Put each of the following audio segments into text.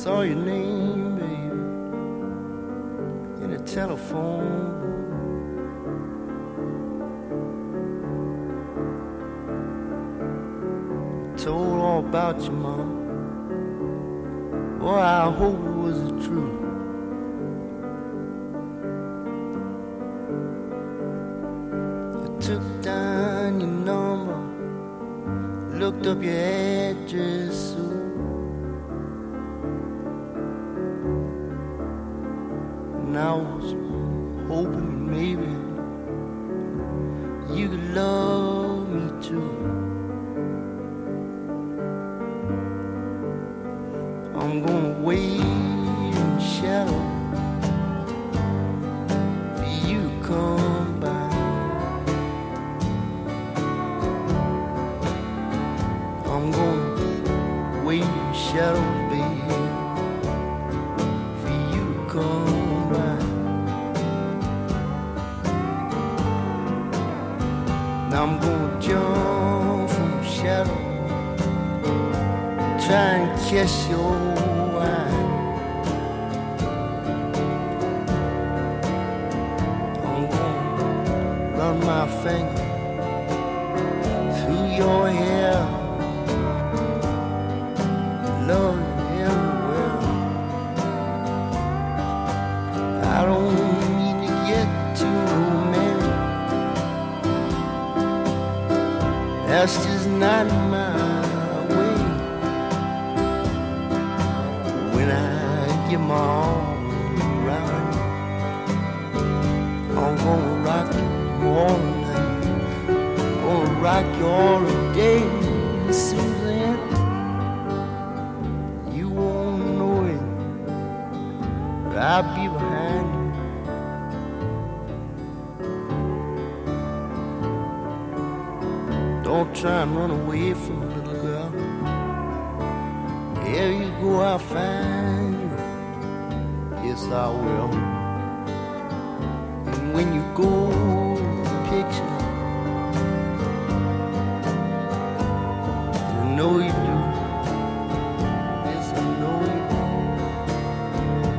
saw your name, baby, in a telephone booth. Told all about your mom. Boy, I hope it was the truth. I took down your number, looked up your address, and I was hoping maybe you could love me too. I'm gonna wait in the shadow for you to come by. I'm gonna wait in the shadows, baby, for you to come by. Now I'm gonna jump from the shadow, try and catch your eye. I'm gonna run my finger through your hair, love you everywhere. I don't mean to get too romantic, that's just not my way. When I get my arms around you, I'm gonna rock you all night, gonna rock you all day, Suzanne. You won't know it, but I'll be behind you. Don't try and run away from me, little girl. There you go, I'll find you. Yes, I will. And when you go to the picture, I know you do. Yes, I know you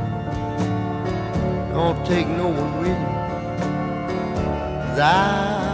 do. Don't take no one with you, 'cause I